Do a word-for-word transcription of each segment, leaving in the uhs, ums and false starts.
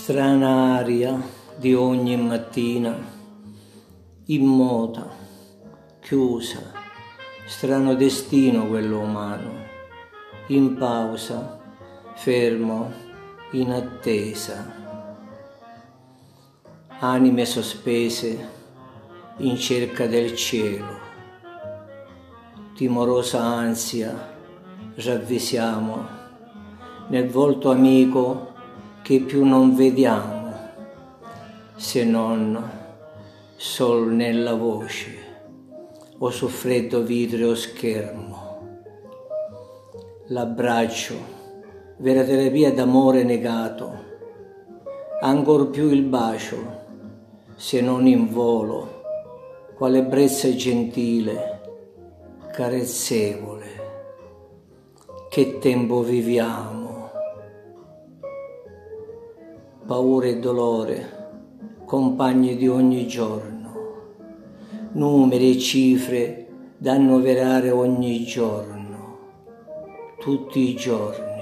Strana aria di ogni mattina, immota, chiusa, strano destino quello umano, in pausa, fermo, in attesa. Anime sospese in cerca del cielo, timorosa ansia ravvisiamo nel volto amico che più non vediamo, se non sol nella voce o su freddo vitreo schermo. L'abbraccio, vera terapia d'amore negato, ancor più il bacio, se non in volo, quale brezza gentile, carezzevole. Che tempo viviamo! Paura e dolore, compagni di ogni giorno, numeri e cifre da annoverare ogni giorno, tutti i giorni.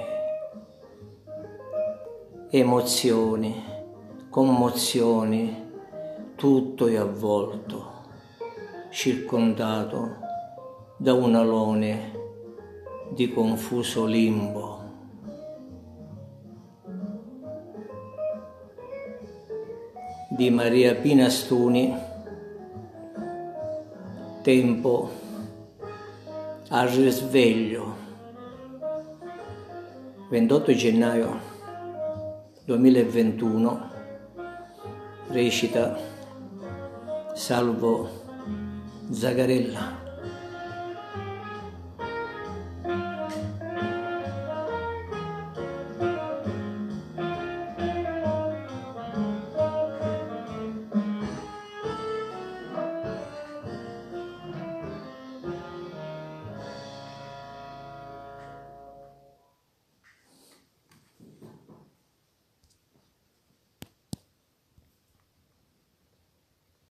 Emozioni, commozioni, tutto è avvolto, circondato da un alone di confuso limbo. Di Maria Pina Stuni, tempo al risveglio, ventotto gennaio duemilaventuno, recita Salvo Zagarella.